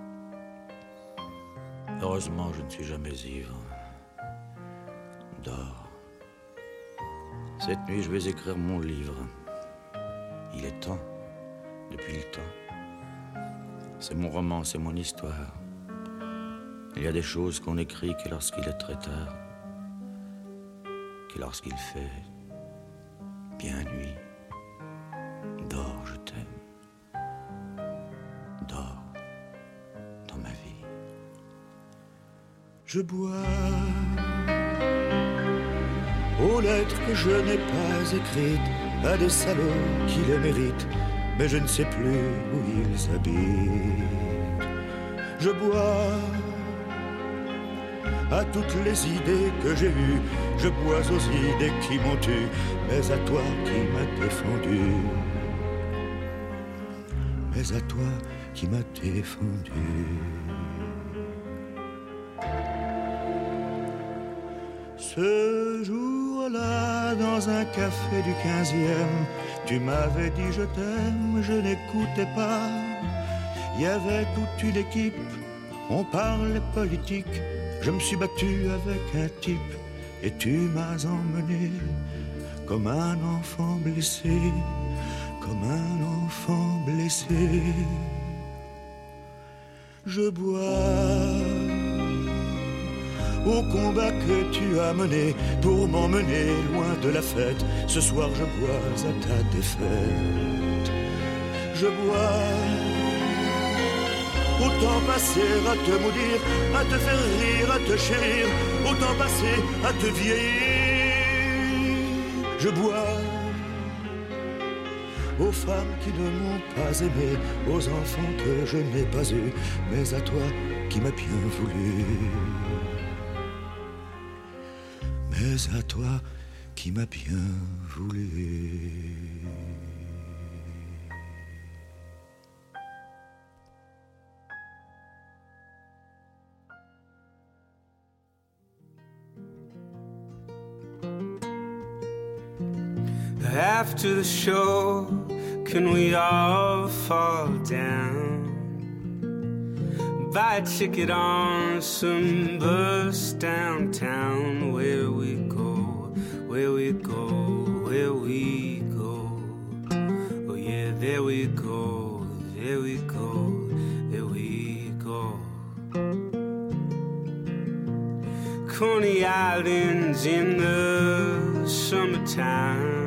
K: Heureusement je ne suis jamais ivre. Dors. Cette nuit je vais écrire mon livre. Il est temps, depuis le temps. C'est mon roman, c'est mon histoire. Il y a des choses qu'on écrit que lorsqu'il est très tard, que lorsqu'il fait bien nuit. Dors, je t'aime. Dors dans ma vie.
L: Je bois aux lettres que je n'ai pas écrites, à des salauds qui les méritent, mais je ne sais plus où ils habitent. Je bois à toutes les idées que j'ai eues, je bois aux idées qui m'ont tué, mais à toi qui m'as défendu, mais à toi qui m'as défendu. Ce jour-là, dans un café du quinzième, tu m'avais dit je t'aime, je n'écoutais pas. Il y avait toute une équipe, on parlait politique, Je me suis battu avec un type et tu m'as emmené comme un enfant blessé, comme un enfant blessé. Je bois au combat que tu as mené pour m'emmener loin de la fête. Ce soir je bois à ta défaite. Je bois au temps passé à te maudire, à te faire rire, à te chérir, au temps passé à te vieillir. Je bois aux femmes qui ne m'ont pas aimé, aux enfants que je n'ai pas eus, mais à toi qui m'as bien voulu. Mais à toi qui m'as bien voulu.
M: After the show, can we all fall down? Buy a ticket on some bus downtown. Where we go, where we go, where we go. Oh yeah, there we go, there we go, there we go. Coney Island's in the summertime.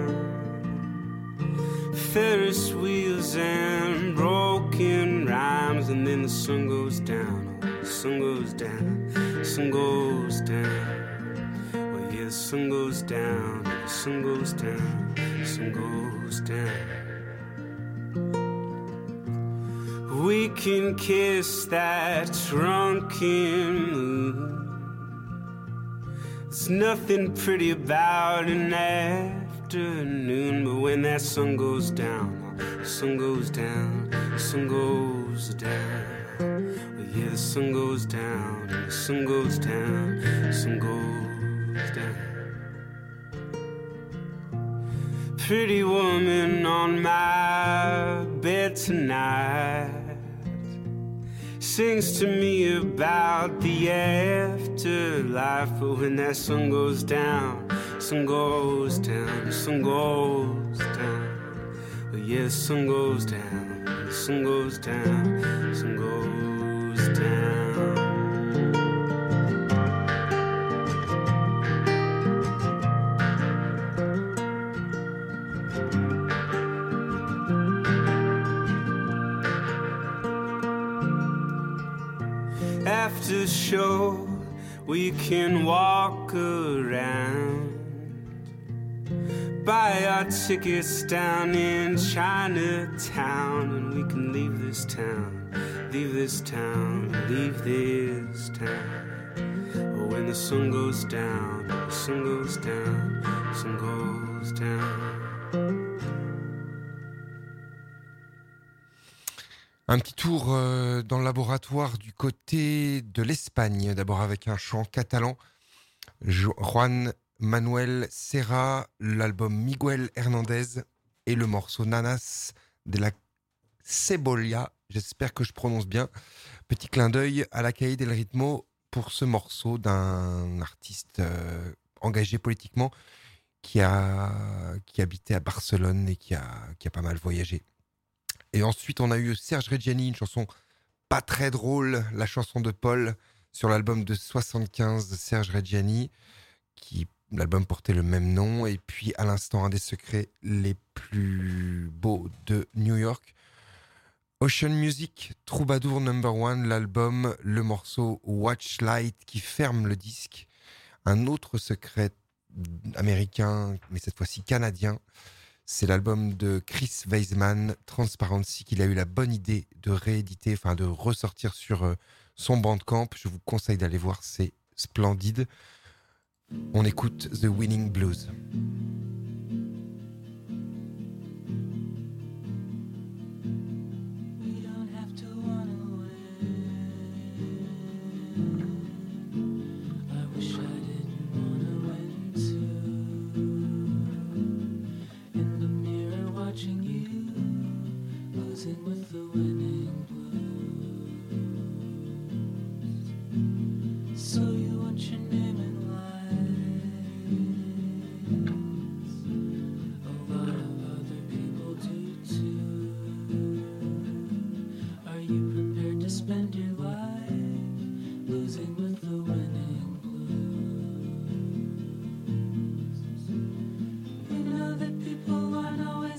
M: Ferris wheels and broken rhymes, and then the sun goes down, oh, the sun goes down, the sun goes down. Oh yeah, the sun goes down, the sun goes down, the sun goes down. We can kiss that drunken moon. There's nothing pretty about an afternoon, but when that sun goes down, the sun goes down, the sun goes down. Oh yeah, the sun goes down, the sun goes down, the sun goes down. Pretty woman on my bed tonight sings to me about the afterlife. But when that sun goes down, sun goes down, sun goes down. Oh yeah, the sun goes down, the sun goes down, the sun goes down. After the show, we can walk around, buy our tickets down in Chinatown, and we can leave this town, leave this town, leave this town. Oh, when the sun goes down, the sun goes down, the sun goes down.
A: Un petit tour euh, dans le laboratoire du côté de l'Espagne, d'abord avec un chant catalan, Juan Manuel Serra, l'album Miguel Hernández et le morceau Nanas de la Cebolla, j'espère que je prononce bien. Petit clin d'œil à la Calle del Ritmo pour ce morceau d'un artiste euh, engagé politiquement qui a qui habitait à Barcelone et qui a, qui a pas mal voyagé. Et ensuite, on a eu Serge Reggiani, une chanson pas très drôle, la chanson de Paul, sur l'album de soixante-quinze de Serge Reggiani, qui l'album portait le même nom. Et puis, à l'instant, un des secrets les plus beaux de New York. Ocean Music, Troubadour Number One, l'album, le morceau Watch Light qui ferme le disque. Un autre secret américain, mais cette fois-ci canadien. C'est l'album de Chris Weisman, Transparency, qu'il a eu la bonne idée de rééditer, enfin de ressortir sur euh, son Bandcamp. Je vous conseille d'aller voir, c'est splendide. On écoute The Winning Blues.
J: With the winning blues, so you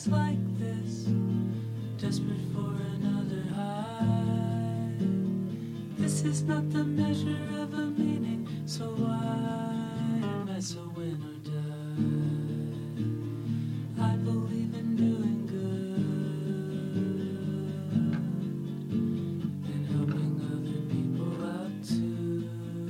J: like this, desperate for another high. This is not the measure of a meaning, so why am I so win or die? I believe in doing good and helping other people out too,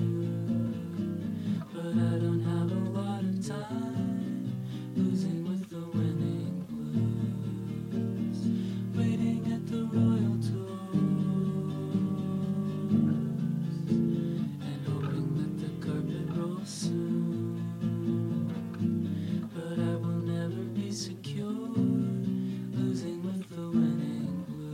J: but I don't have a lot of time losing with the winning blues, waiting at the royal tours and hoping that the carpet rolls soon, but I will never be secure losing with the winning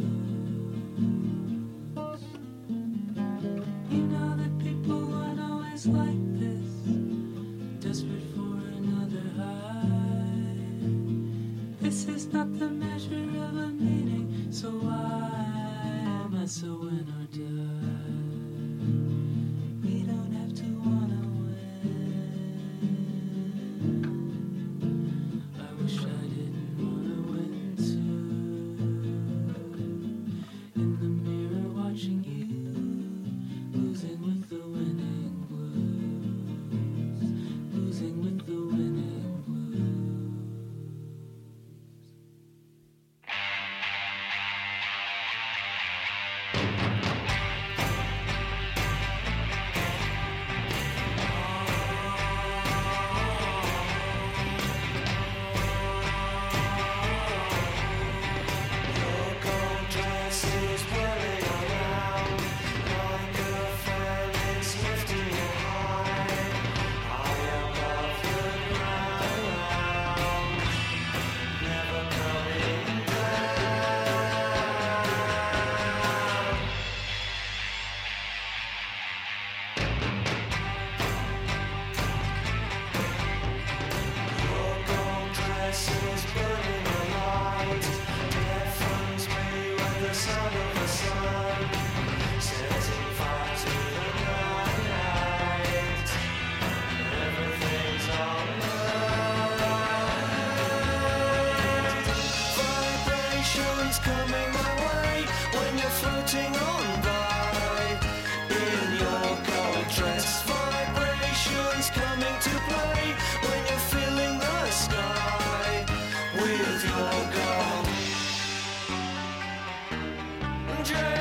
J: blues. You know that people aren't always like this, desperate for another high. This is not the measure of a meaning, so why am I so win or die? We don't have to wanna win. I wish I didn't wanna win too. In the mirror watching you, losing with the winning blues, losing with the winning blues. Vibrations coming my way when you're floating on by in your gold dress. Vibrations coming to play when you're filling the sky with your gold dress.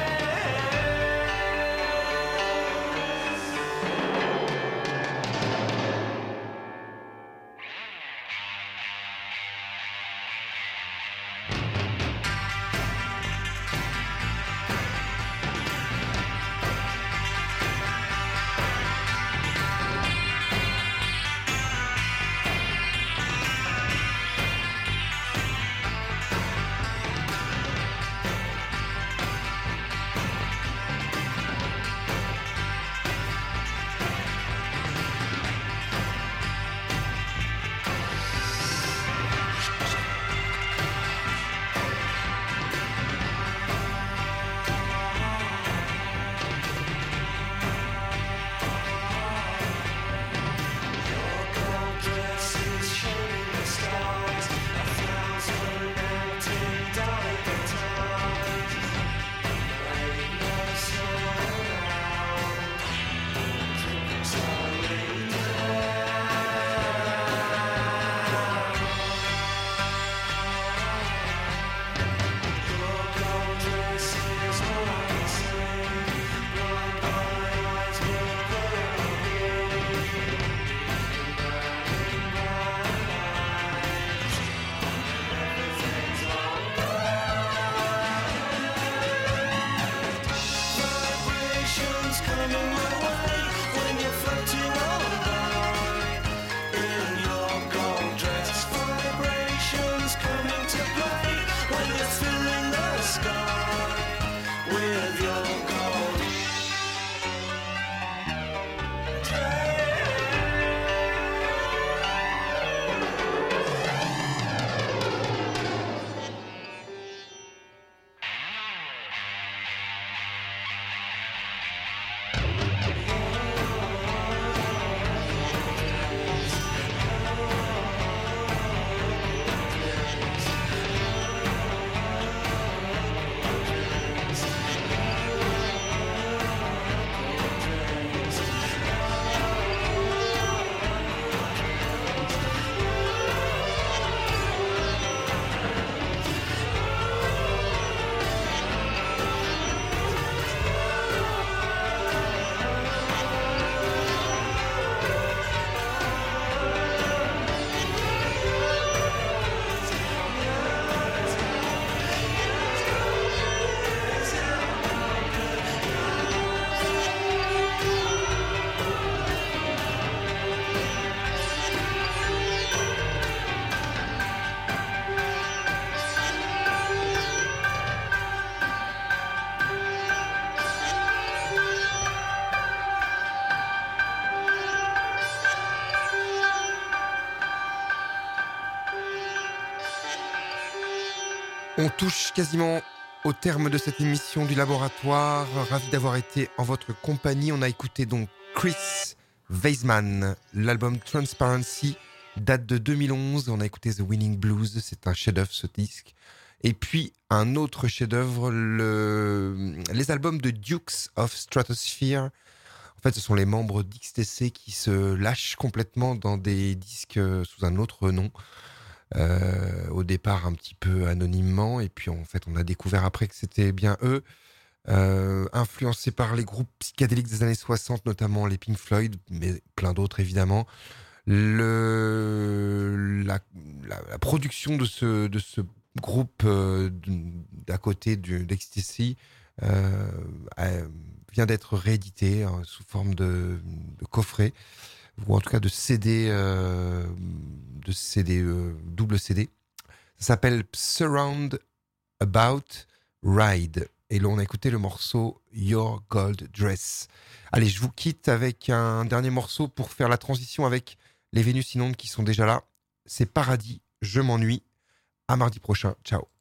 A: On touche quasiment au terme de cette émission du laboratoire. Ravi d'avoir été en votre compagnie. On a écouté donc Chris Weisman. L'album Transparency date de deux mille onze. On a écouté The Winning Blues. C'est un chef-d'œuvre, ce disque. Et puis un autre chef-d'œuvre, le... les albums de Dukes of Stratosphere. En fait, ce sont les membres d'X T C qui se lâchent complètement dans des disques sous un autre nom. Euh, au départ un petit peu anonymement, et puis en fait on a découvert après que c'était bien eux, euh, influencés par les groupes psychédéliques des années soixante, notamment les Pink Floyd, mais plein d'autres évidemment. Le, la, la, la production de ce, de ce groupe euh, d'à côté du, d'X T C euh, vient d'être réédité hein, sous forme de, de coffret, ou en tout cas de C D, euh, de C D, euh, double C D. Ça s'appelle Surround About Ride. Et là, on a écouté le morceau Your Gold Dress. Allez, je vous quitte avec un dernier morceau pour faire la transition avec les Vénus Inondes qui sont déjà là. C'est Paradis, je m'ennuie. À mardi prochain. Ciao.